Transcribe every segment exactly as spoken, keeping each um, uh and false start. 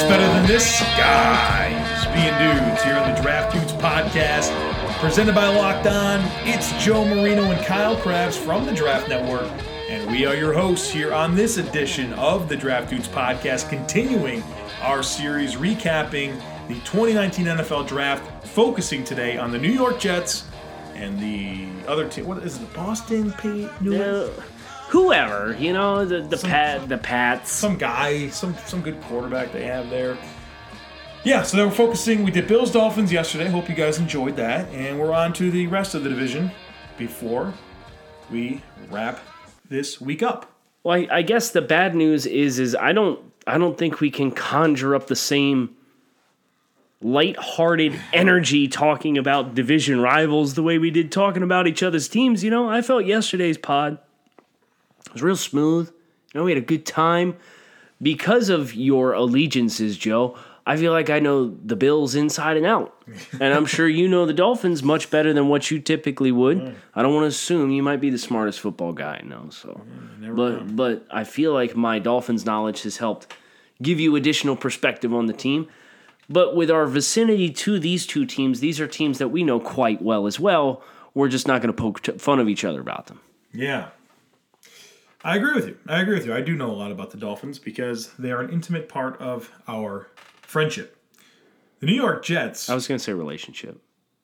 better than this? Guys, being dudes here on the Draft Dudes podcast, presented by Locked On. It's Joe Marino and Kyle Krabs from the Draft Network, and we are your hosts here on this edition of the Draft Dudes podcast, continuing our series recapping the twenty nineteen N F L Draft, focusing today on the New York Jets and the other team. What is it, the Boston P- New No. Whoever, you know, the the Some- pat the Pats. Some guy, some some good quarterback they have there. Yeah, so they were focusing. We did Bills Dolphins yesterday. Hope you guys enjoyed that. And we're on to the rest of the division before we wrap this week up. Well, I, I guess the bad news is is I don't I don't think we can conjure up the same lighthearted energy talking about division rivals the way we did talking about each other's teams. You know, I felt yesterday's pod was real smooth. You know, we had a good time. Because of your allegiances, Joe, I feel like I know the Bills inside and out. And I'm sure you know the Dolphins much better than what you typically would. Right. I don't want to assume you might be the smartest football guy I know. So, yeah, but know. but I feel like my Dolphins knowledge has helped give you additional perspective on the team. But with our vicinity to these two teams, these are teams that we know quite well as well. We're just not going to poke t- fun of each other about them. Yeah. I agree with you. I agree with you. I do know a lot about the Dolphins because they are an intimate part of our friendship. The New York Jets. I was going to say relationship.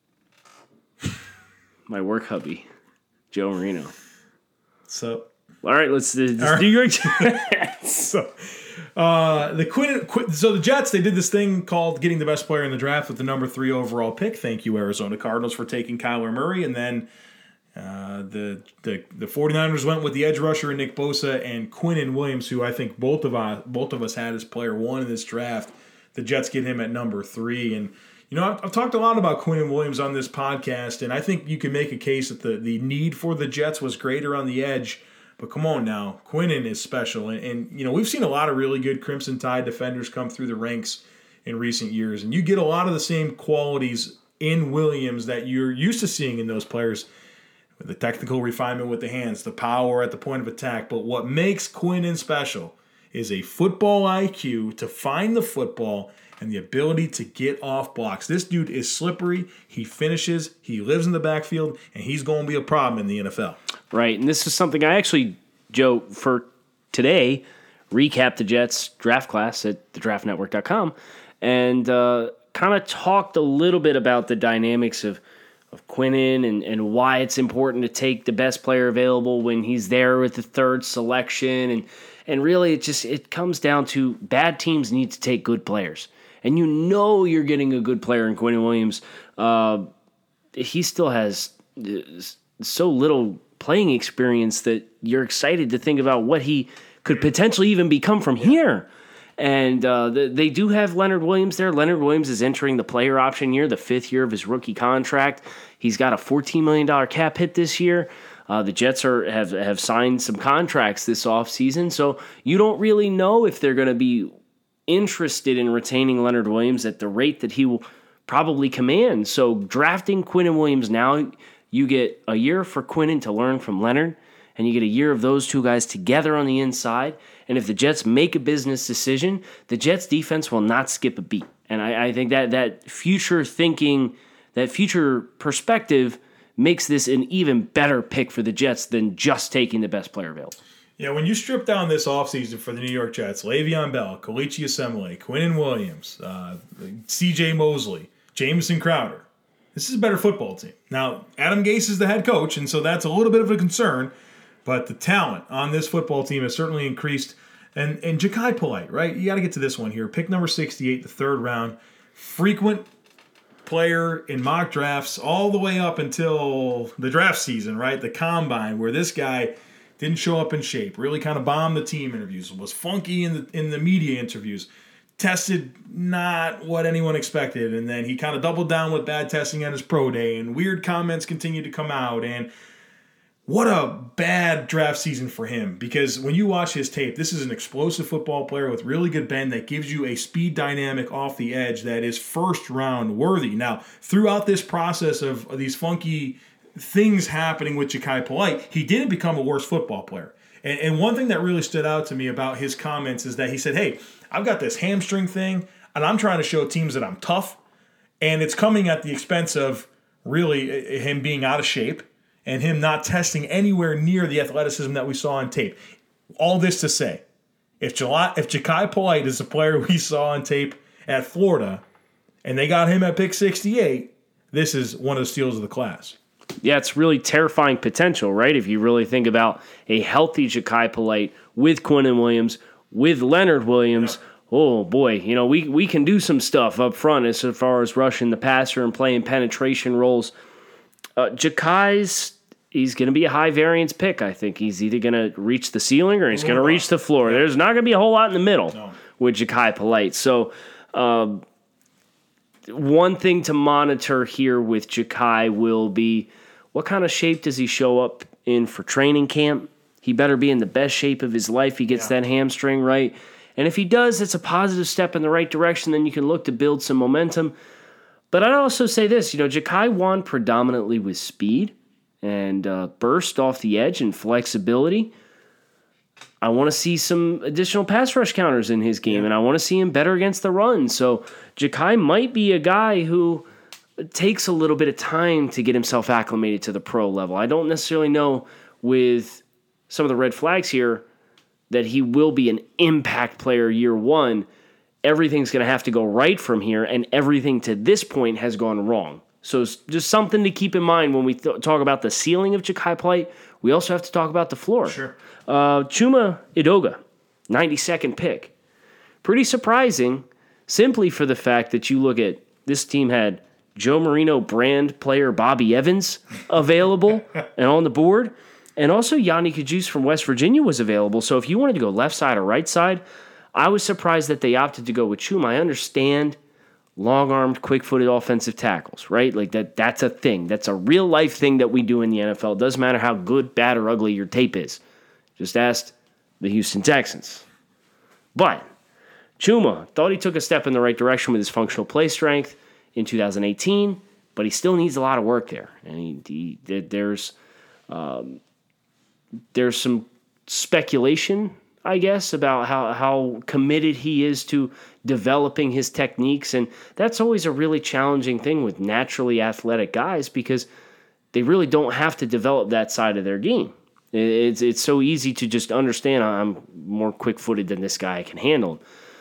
My work hubby, Joe Marino. So, all right, let's do right. New York Jets. so, uh, the Quinn, Quinn, so the Jets, they did this thing called getting the best player in the draft with the number three overall pick. Thank you, Arizona Cardinals, for taking Kyler Murray, and then. Uh, the, the the 49ers went with the edge rusher and Nick Bosa and Quinnen Williams, who I think both of us both of us had as player one in this draft. The Jets get him at number three, and you know I've, I've talked a lot about Quinnen Williams on this podcast, and I think you can make a case that the the need for the Jets was greater on the edge. But come on now, Quinnen is special, and, and you know we've seen a lot of really good Crimson Tide defenders come through the ranks in recent years, and you get a lot of the same qualities in Williams that you're used to seeing in those players. The technical refinement with the hands, the power at the point of attack. But what makes Quinnen special is a football I Q to find the football and the ability to get off blocks. This dude is slippery. He finishes. He lives in the backfield, and he's going to be a problem in the N F L. Right, and this is something I actually, Joe, for today, recapped the Jets draft class at the draft network dot com and uh, kind of talked a little bit about the dynamics of of Quinnen and, and why it's important to take the best player available when he's there with the third selection. And and really, it just it comes down to bad teams need to take good players. And you know you're getting a good player in Quinnen Williams. Uh, he still has so little playing experience that you're excited to think about what he could potentially even become from here. And uh, the, they do have Leonard Williams there. Leonard Williams is entering the player option year, the fifth year of his rookie contract. He's got a fourteen million dollars cap hit this year. Uh, the Jets are have, have signed some contracts this offseason, so you don't really know if they're going to be interested in retaining Leonard Williams at the rate that he will probably command. So drafting Quinnen Williams now, you get a year for Quinnen to learn from Leonard, and you get a year of those two guys together on the inside. And if the Jets make a business decision, the Jets defense will not skip a beat. And I, I think that that future thinking, that future perspective makes this an even better pick for the Jets than just taking the best player available. Yeah, when you strip down this offseason for the New York Jets, Le'Veon Bell, Kalichi Assemble, Quinnen Williams, uh, C J Mosley, Jamison Crowder, this is a better football team. Now, Adam Gase is the head coach, and so that's a little bit of a concern. But the talent on this football team has certainly increased. And and Jachai Polite, right? You got to get to this one here. Pick number sixty-eight, the third round. Frequent player in mock drafts all the way up until the draft season, right? The combine, where this guy didn't show up in shape, really kind of bombed the team interviews, was funky in the in the media interviews, tested not what anyone expected, and then he kind of doubled down with bad testing at his pro day, and weird comments continued to come out, and what a bad draft season for him, because when you watch his tape, this is an explosive football player with really good bend that gives you a speed dynamic off the edge that is first round worthy. Now, throughout this process of these funky things happening with Jachai Polite, he didn't become a worse football player. And, and one thing that really stood out to me about his comments is that he said, hey, I've got this hamstring thing, and I'm trying to show teams that I'm tough, and it's coming at the expense of really him being out of shape and him not testing anywhere near the athleticism that we saw on tape. All this to say, if July, if Jachai Polite is the player we saw on tape at Florida, and they got him at pick sixty-eight, this is one of the steals of the class. Yeah, it's really terrifying potential, right? If you really think about a healthy Jachai Polite with Quinnen Williams, with Leonard Williams, yeah. Oh boy, you know, we, we can do some stuff up front as far as rushing the passer and playing penetration roles. Uh, Jachai's, he's going to be a high variance pick, I think. He's either going to reach the ceiling or he's going to reach the floor. Yeah. There's not going to be a whole lot in the middle no. with Jachai Polite. So, um, one thing to monitor here with Jachai will be what kind of shape does he show up in for training camp? He better be in the best shape of his life. He gets yeah. that hamstring right. And if he does, it's a positive step in the right direction. Then you can look to build some momentum. But I'd also say this, you know, Jachai won predominantly with speed and uh, burst off the edge and flexibility. I want to see some additional pass rush counters in his game, yeah. and I want to see him better against the run. So Jachai might be a guy who takes a little bit of time to get himself acclimated to the pro level. I don't necessarily know with some of the red flags here that he will be an impact player year one. Everything's going to have to go right from here, and everything to this point has gone wrong. So it's just something to keep in mind when we th- talk about the ceiling of Jachai Polite. We also have to talk about the floor. Sure. Uh, Chuma Edoga, ninety-second pick. Pretty surprising, simply for the fact that you look at this team had Joe Marino brand player Bobby Evans available and on the board. And also Yanni Kajus from West Virginia was available. So if you wanted to go left side or right side, I was surprised that they opted to go with Chuma. I understand long-armed, quick-footed offensive tackles, right? Like that that's a thing. That's a real-life thing that we do in the N F L. It doesn't matter how good, bad, or ugly your tape is. Just ask the Houston Texans. But Chuma thought he took a step in the right direction with his functional play strength in two thousand eighteen, but he still needs a lot of work there. And he, he there's... Um, There's some speculation, I guess, about how, how committed he is to developing his techniques. And that's always a really challenging thing with naturally athletic guys because they really don't have to develop that side of their game. It's, it's so easy to just understand I'm more quick-footed than this guy, I can handle him.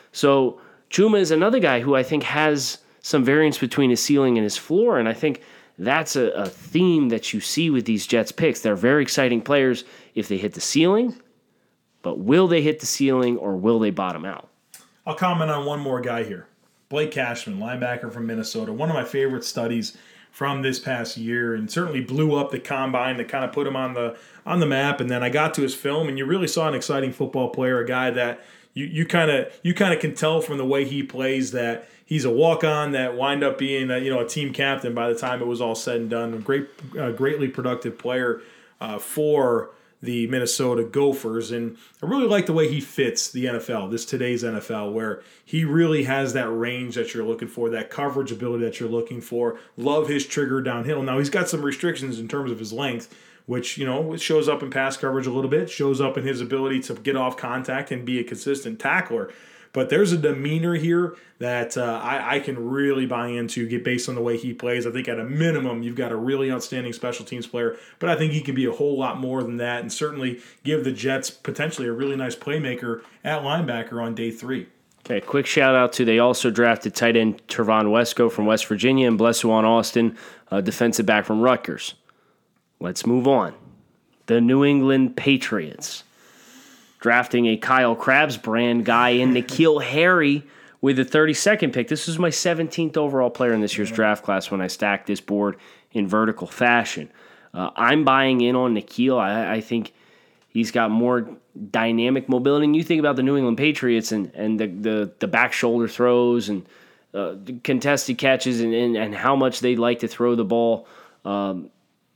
So Chuma is another guy who I think has some variance between his ceiling and his floor, and I think that's a, a theme that you see with these Jets picks. They're very exciting players if they hit the ceiling, but will they hit the ceiling or will they bottom out? I'll comment on one more guy here. Blake Cashman, linebacker from Minnesota. One of my favorite studies from this past year and certainly blew up the combine that kind of put him on the on the map. And then I got to his film and you really saw an exciting football player, a guy that you you kind of you kind of can tell from the way he plays that he's a walk-on that wind up being a, you know a team captain by the time it was all said and done. A great, uh, greatly productive player uh, for the Minnesota Gophers, and I really like the way he fits the N F L, this today's N F L, where he really has that range that you're looking for, that coverage ability that you're looking for. Love his trigger downhill. Now he's got some restrictions in terms of his length, which you know shows up in pass coverage a little bit, shows up in his ability to get off contact and be a consistent tackler. But there's a demeanor here that uh, I, I can really buy into get based on the way he plays. I think at a minimum, you've got a really outstanding special teams player, but I think he can be a whole lot more than that and certainly give the Jets potentially a really nice playmaker at linebacker on day three. Okay, quick shout out to they also drafted tight end Tervon Wesco from West Virginia and Blessuan Austin, a defensive back from Rutgers. Let's move on. The New England Patriots drafting a Kyle Krabs brand guy in N'Keal Harry with the thirty-second pick. This was my seventeenth overall player in this year's draft class when I stacked this board in vertical fashion. Uh, I'm buying in on N'Keal. I, I think he's got more dynamic mobility. And you think about the New England Patriots and, and the, the, the back shoulder throws and uh, contested catches and, and, and how much they like to throw the ball um,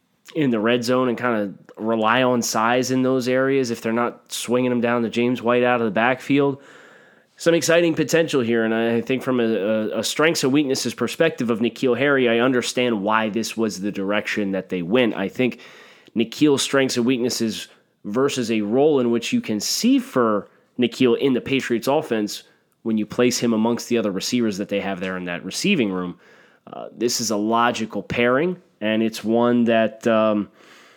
in the red zone and kind of rely on size in those areas if they're not swinging them down to James White out of the backfield. Some exciting potential here, and I think from a, a strengths and weaknesses perspective of N'Keal Harry, I understand why this was the direction that they went. I think N'Keal's strengths and weaknesses versus a role in which you can see for N'Keal in the Patriots offense when you place him amongst the other receivers that they have there in that receiving room. Uh, this is a logical pairing, and it's one that um,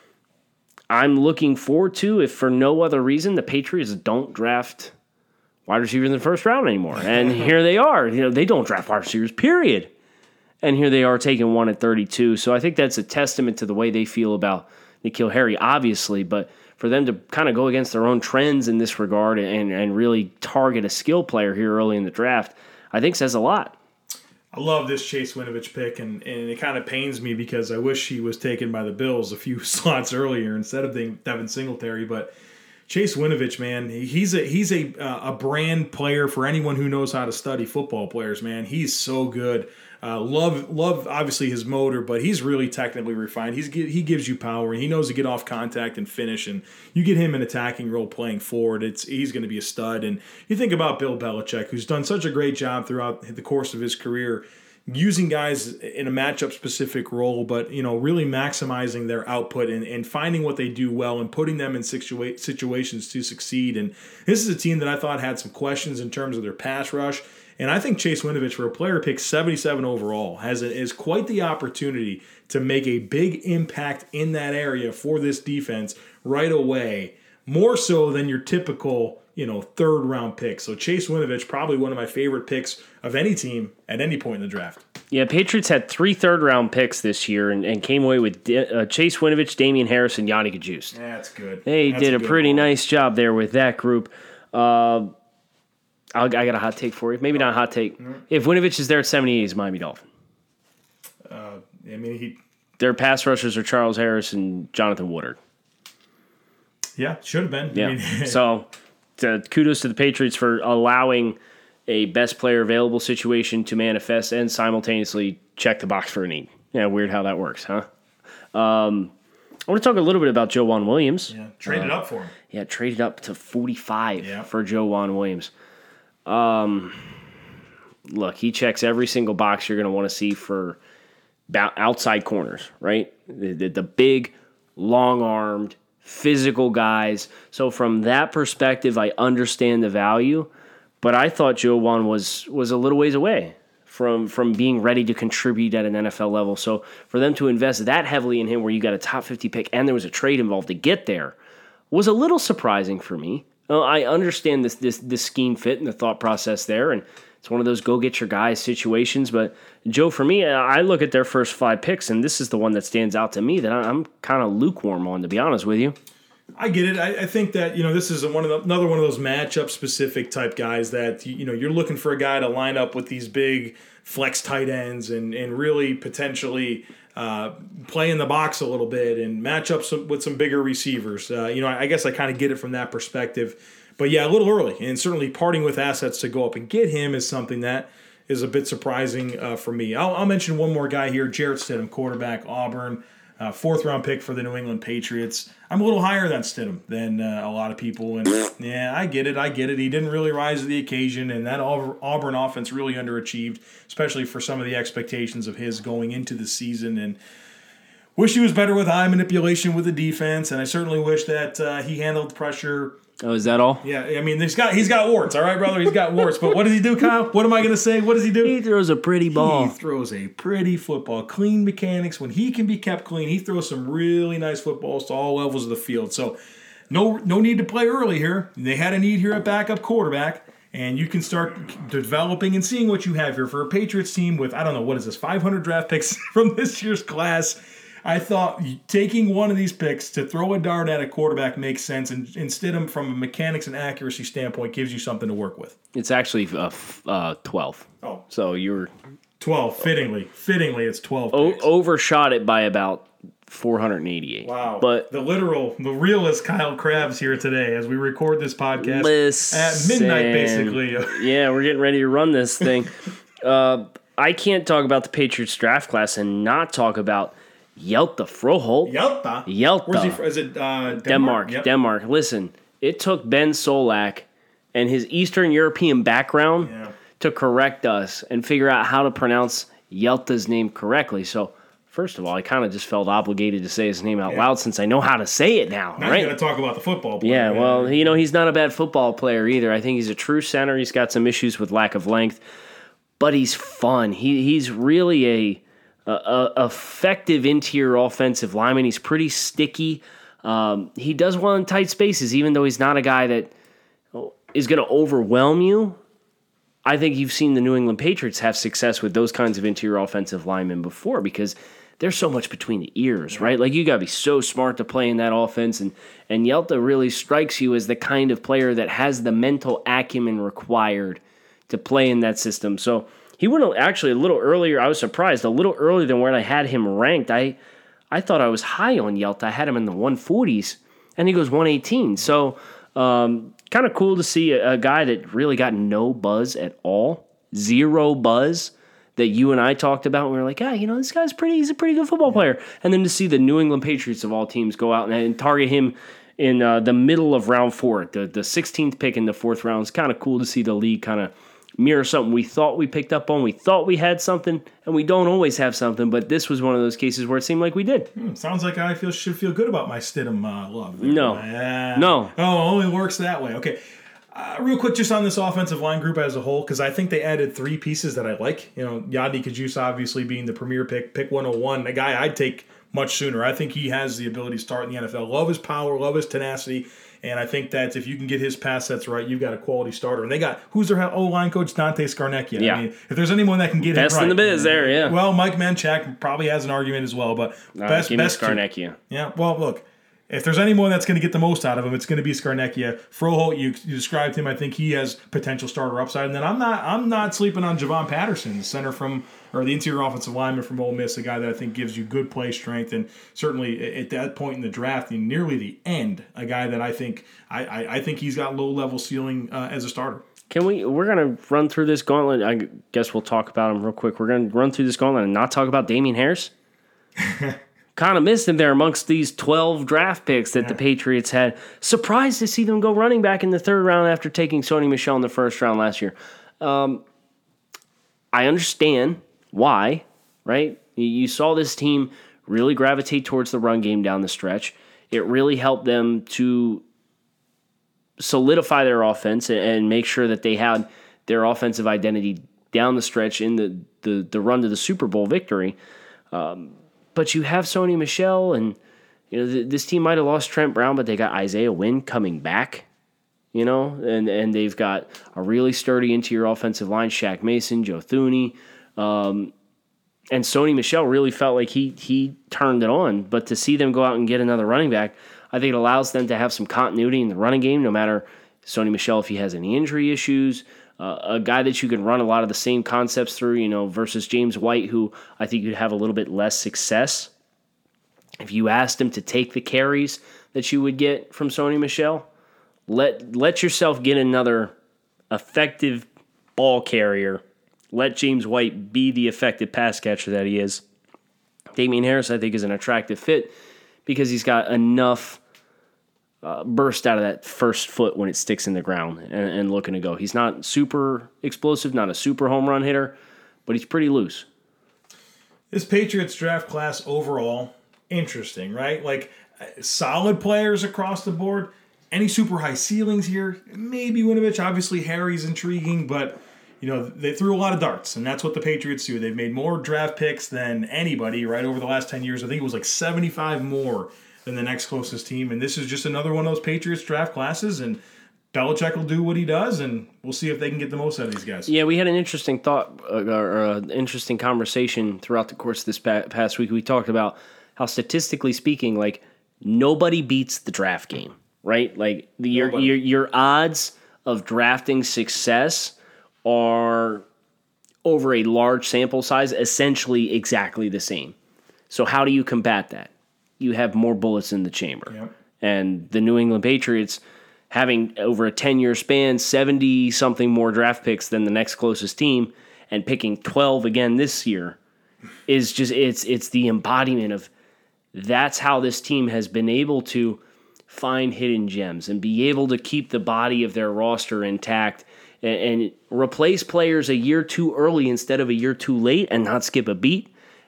I'm looking forward to, if for no other reason the Patriots don't draft wide receivers in the first round anymore. And here they are. You know, they don't draft wide receivers, period. And here they are taking one at thirty-two. So I think that's a testament to the way they feel about N'Keal Harry, obviously, but for them to kind of go against their own trends in this regard and, and really target a skill player here early in the draft, I think says a lot. I love this Chase Winovich pick, and, and it kind of pains me because I wish he was taken by the Bills a few slots earlier instead of Devin Singletary. But Chase Winovich, man, he's a he's a uh, a brand player for anyone who knows how to study football players. Man, he's so good. Uh, love love obviously his motor, but he's really technically refined. He's he gives you power, and he knows to get off contact and finish. And you get him an attacking role playing forward, it's he's going to be a stud. And you think about Bill Belichick, who's done such a great job throughout the course of his career, using guys in a matchup specific role, but you know really maximizing their output and, and finding what they do well and putting them in situa- situations to succeed. And this is a team that I thought had some questions in terms of their pass rush. And I think Chase Winovich, for a player picked seventy-seven overall, has a, is quite the opportunity to make a big impact in that area for this defense right away, more so than your typical, you know, third round pick. So Chase Winovich, probably one of my favorite picks of any team at any point in the draft. Yeah, Patriots had three third round picks this year and, and came away with uh, Chase Winovich, Damian Harris, and Yannick Ajust. That's good. They That's did a, a pretty ball. nice job there with that group. Uh, I'll, I got a hot take for you. Maybe not a hot take. Mm-hmm. If Winovich is there at seventy-eight, he's Miami Dolphin. Uh, I mean, he. Their pass rushers are Charles Harris and Jonathan Woodard. Yeah, should have been. Yeah. I mean, so, to, kudos to the Patriots for allowing a best player available situation to manifest and simultaneously check the box for a need. Yeah, weird how that works, huh? Um, I want to talk a little bit about Joejuan Williams. Yeah, traded uh, up for him. Yeah, traded up to forty-five yeah. for Joejuan Williams. Um, look, he checks every single box you're going to want to see for outside corners, right? The, the, the big, long-armed, physical guys. So from that perspective, I understand the value, but I thought Joejuan was was a little ways away from from being ready to contribute at an N F L level. So for them to invest that heavily in him, where you got a top fifty pick and there was a trade involved to get there, was a little surprising for me. Well, I understand this this this scheme fit and the thought process there, and it's one of those go get your guys situations. But Joe, for me, I look at their first five picks, and this is the one that stands out to me that I'm kind of lukewarm on, to be honest with you. I get it. I, I think that you know this is one of the, another one of those matchup specific type guys that you know you're looking for a guy to line up with these big flex tight ends and and really potentially uh, play in the box a little bit and match up some, with some bigger receivers. Uh, you know, I, I guess I kind of get it from that perspective. But yeah, a little early, and certainly parting with assets to go up and get him is something that is a bit surprising uh, for me. I'll, I'll mention one more guy here, Jarrett Stidham, quarterback, Auburn. Uh, fourth round pick for the New England Patriots. I'm a little higher than Stidham than uh, a lot of people, and yeah, I get it. I get it. He didn't really rise to the occasion, and that Auburn offense really underachieved, especially for some of the expectations of his going into the season. And wish he was better with eye manipulation with the defense, and I certainly wish that uh, he handled pressure. Oh, is that all? Yeah, I mean, he's got he's got warts, all right, brother. He's got warts. But what does he do, Kyle? What am I going to say? What does he do? He throws a pretty ball. He throws a pretty football. Clean mechanics. When he can be kept clean, he throws some really nice footballs to all levels of the field. So no no need to play early here. They had a need here at backup quarterback, and you can start developing and seeing what you have here for a Patriots team with, I don't know, what is this, five hundred draft picks from this year's class. I thought taking one of these picks to throw a dart at a quarterback makes sense, and instead of from a mechanics and accuracy standpoint, gives you something to work with. It's actually uh, f- uh, twelve. Oh, so you're twelve. Fittingly, fittingly, it's twelve. O- overshot it by about four hundred eighty-eight. Wow! But the literal, the realist Kyle Krabs here today as we record this podcast listen, at midnight, basically. Yeah, we're getting ready to run this thing. uh, I can't talk about the Patriots draft class and not talk about Hjalte Froholt. Hjalte? Hjalte. Where's he from? Is it uh, Denmark? Denmark. Yep. Denmark. Listen, it took Ben Solak and his Eastern European background yeah. to correct us and figure out how to pronounce Hjalte's name correctly. So, First of all, I kind of just felt obligated to say his name out Yeah. loud since I know how to say it now, Now right? you got to talk about the football player. Yeah, well, you know, he's not a bad football player either. I think he's a true center. He's got some issues with lack of length, but he's fun. He he's really a, a, a effective interior offensive lineman. He's pretty sticky. Um, he does well in tight spaces, even though he's not a guy that is going to overwhelm you. I think you've seen the New England Patriots have success with those kinds of interior offensive linemen before because there's so much between the ears, right? Like, you got to be so smart to play in that offense, and, and Yelta really strikes you as the kind of player that has the mental acumen required to play in that system. So he went actually a little earlier. I was surprised, a little earlier than where I had him ranked. I I thought I was high on Yelta. I had him in the one forties, and he goes one eighteen. So um, kind of cool to see a, a guy that really got no buzz at all, zero buzz, that you and I talked about, and we were like, ah, you know, this guy's pretty, he's a pretty good football player. And then to see the New England Patriots of all teams go out and, and target him in uh, the middle of round four, the, the sixteenth pick in the fourth round, it's kind of cool to see the league kind of mirror something we thought we picked up on. We thought we had something, and we don't always have something, but this was one of those cases where it seemed like we did. Hmm, sounds like I feel should feel good about my Stidham uh, love. There. No. Uh, No. Oh, it only works that way. Okay. Uh, real quick, just on this offensive line group as a whole, because I think they added three pieces that I like. You know, Yadi Kajus obviously being the premier pick, pick one oh one, a guy I'd take much sooner. I think he has the ability to start in the N F L. Love his power, love his tenacity, and I think that if you can get his pass sets right, you've got a quality starter. And they got, who's their O-line coach? Dante Scarnecchia. Yeah. I mean, if there's anyone that can get Best him right. in the biz there, yeah. Well, Mike Manchak probably has an argument as well, but Uh, best, give me best two. Scarnecchia. Yeah, well, look, if there's anyone that's going to get the most out of him, it's going to be Scarnecchia. Froholt, you, you described him. I think he has potential starter upside. And then I'm not I'm not sleeping on Javon Patterson, the center from or the interior offensive lineman from Ole Miss, a guy that I think gives you good play strength, and certainly at that point in the draft, in nearly the end, a guy that I think I I, I think he's got low level ceiling uh, as a starter. Can we, we're going to run through this gauntlet. I guess we'll talk about him real quick. We're going to run through this gauntlet and not talk about Damien Harris. Kind of missed him there amongst these twelve draft picks that yeah. the Patriots had. Surprised to see them go running back in the third round after taking Sony Michel in the first round last year. Um, I understand why, right? You saw this team really gravitate towards the run game down the stretch. It really helped them to solidify their offense and make sure that they had their offensive identity down the stretch in the, the, the run to the Super Bowl victory. Um, but you have Sony Michel, and you know th- this team might have lost Trent Brown, but they got Isaiah Wynn coming back, you know, and, and they've got a really sturdy interior offensive line, Shaq Mason, Joe Thuney, um, and Sony Michel really felt like he he turned it on. But to see them go out and get another running back, I think it allows them to have some continuity in the running game, no matter Sony Michel if he has any injury issues. Uh, a guy that you can run a lot of the same concepts through, you know, versus James White, who I think you'd have a little bit less success if you asked him to take the carries that you would get from Sony Michel. Let let yourself get another effective ball carrier. Let James White be the effective pass catcher that he is. Damien Harris, I think, is an attractive fit because he's got enough Uh, burst out of that first foot when it sticks in the ground and, and looking to go. He's not super explosive, not a super home run hitter, but he's pretty loose. This Patriots draft class overall, interesting, right? Like, solid players across the board. Any super high ceilings here? Maybe Winovich. Obviously, Harry's intriguing, but you know they threw a lot of darts, and that's what the Patriots do. They've made more draft picks than anybody, right, over the last ten years. I think it was like seventy-five more than the next closest team, and this is just another one of those Patriots draft classes, and Belichick will do what he does, and we'll see if they can get the most out of these guys. Yeah, we had an interesting thought, uh, or an interesting conversation throughout the course of this past week. We talked about how, statistically speaking, like, nobody beats the draft game, right? Like, the, your, your your odds of drafting success are, over a large sample size, essentially exactly the same. So how do you combat that? You have more bullets in the chamber. Yep. And the New England Patriots, having over a ten-year span, seventy-something more draft picks than the next closest team, and picking twelve again this year, is just, it's it's the embodiment of, that's how this team has been able to find hidden gems and be able to keep the body of their roster intact and, and replace players a year too early instead of a year too late and not skip a beat,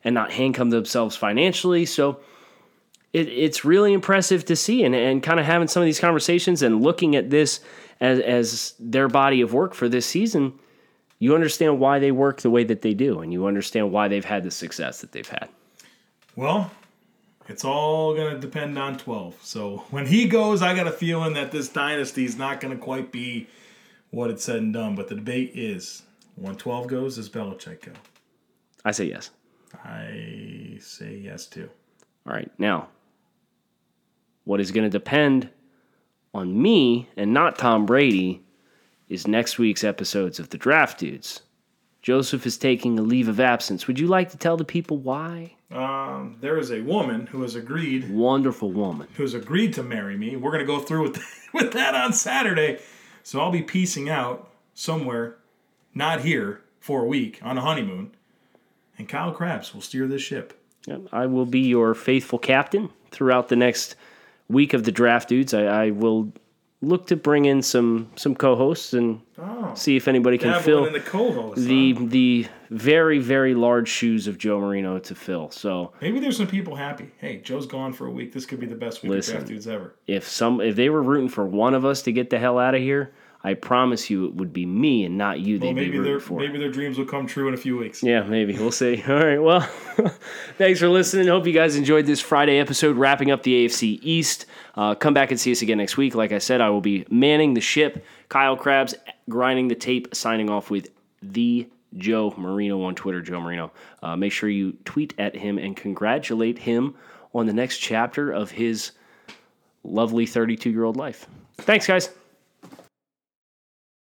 and not handcuff themselves financially. So it, it's really impressive to see, and, and kind of having some of these conversations and looking at this as, as their body of work for this season, you understand why they work the way that they do, and you understand why they've had the success that they've had. Well, it's all going to depend on twelve. So when he goes, I got a feeling that this dynasty is not going to quite be what it's said and done. But the debate is, when twelve goes, does Belichick go? I say yes. I say yes, too. All right, now, what is going to depend on me and not Tom Brady is next week's episodes of The Draft Dudes. Joseph is taking a leave of absence. Would you like to tell the people why? Um, there is a woman who has agreed. Wonderful woman. Who has agreed to marry me. We're going to go through with, with that on Saturday. So I'll be piecing out somewhere, not here, for a week on a honeymoon. And Kyle Krabs will steer this ship. Yep, I will be your faithful captain throughout the next week of The Draft Dudes. I, I will look to bring in some some co-hosts and oh, see if anybody can fill the, co-host, the huh? the very, very large shoes of Joe Marino to fill. So maybe there's some people happy. Hey, Joe's gone for a week. This could be the best week listen, of Draft Dudes ever. If some if they were rooting for one of us to get the hell out of here, I promise you it would be me and not you. Well, they'd maybe be rooting their for. maybe their dreams will come true in a few weeks. Yeah, maybe. We'll see. All right. Well, thanks for listening. Hope you guys enjoyed this Friday episode, wrapping up the A F C East. Uh, come back and see us again next week. Like I said, I will be manning the ship. Kyle Krabs grinding the tape, signing off with the Joe Marino on Twitter, Joe Marino. Uh, make sure you tweet at him and congratulate him on the next chapter of his lovely thirty-two-year-old life. Thanks, guys.